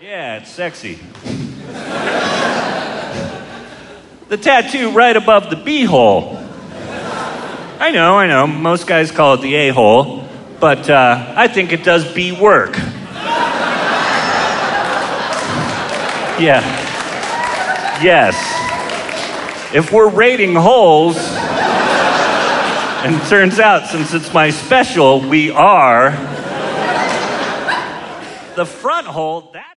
Yeah, it's sexy. The tattoo right above the B-hole. I know. Most guys call it the A-hole, but I think it does B work. Yeah. Yes. If we're rating holes, and it turns out, since it's my special, we are. The front hole, that...